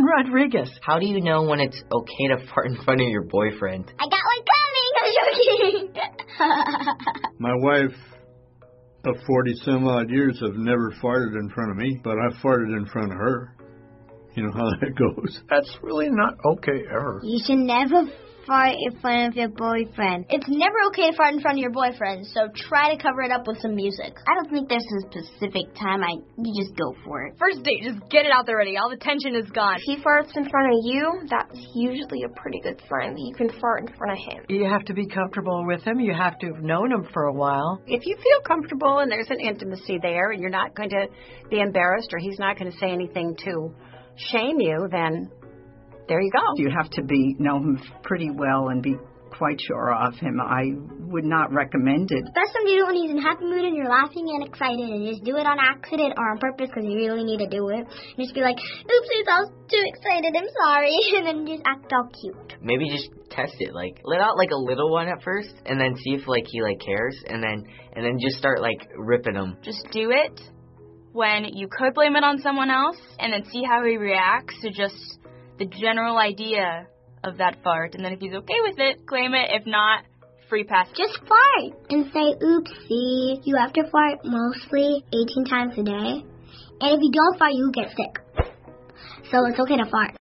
Rodriguez. How do you know when it's okay to fart in front of your boyfriend? I got one coming. I'm joking. My wife of 40-some-odd years have never farted in front of me, but I've farted in front of her. You know how that goes. That's really not okay ever. You should never fart in front of your boyfriend. It's never okay to fart in front of your boyfriend, so try to cover it up with some music. I don't think there's a specific time. You just go for it. First date, just get it out there already. All the tension is gone. If he farts in front of you, that's usually a pretty good sign that you can fart in front of him. You have to be comfortable with him. You have to have known him for a while. If you feel comfortable and there's an intimacy there and you're not going to be embarrassed or he's not going to say anything to shame you, then there you go. You have to know him pretty well and be quite sure of him. I would not recommend it. Best time to do it when he's in a happy mood and you're laughing and excited, and just do it on accident or on purpose because you really need to do it. And just be like, oopsies, I was too excited, I'm sorry. And then just act all cute. Maybe just test it. Like, let out like a little one at first and then see if like he like cares and then just start like ripping him. Just do it when you could blame it on someone else and then see how he reacts to just the general idea of that fart. And then if he's okay with it, claim it. If not, free pass. Just fart and say, oopsie. You have to fart mostly 18 times a day. And if you don't fart, you get sick. So it's okay to fart.